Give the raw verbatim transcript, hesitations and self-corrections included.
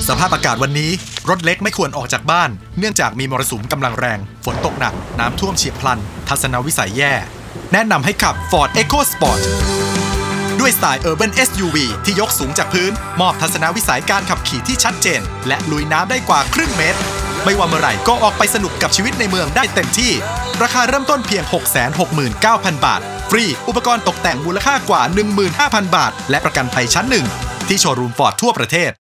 สภาพอากาศวันนี้รถเล็กไม่ควรออกจากบ้านเนื่องจากมีมรสุมกำลังแรงฝนตกหนักน้ำท่วมเฉียบพลันทัศนวิสัยแย่แนะนำให้ขับ Ford EcoSport ด้วยสไตล์ Urban เอส ยู วี ที่ยกสูงจากพื้นมอบทัศนวิสัยการขับขี่ที่ชัดเจนและลุยน้ำได้กว่าครึ่งเมตรไม่ว่าเมื่อไหร่ก็ออกไปสนุกกับชีวิตในเมืองได้เต็มที่ราคาเริ่มต้นเพียง หกแสนหกหมื่นเก้าพัน บาทฟรีอุปกรณ์ตกแต่งมูลค่ากว่า หนึ่งหมื่นห้าพัน บาทและประกันภัยชั้นหนึ่งที่โชว์รูม Ford ทั่วประเทศ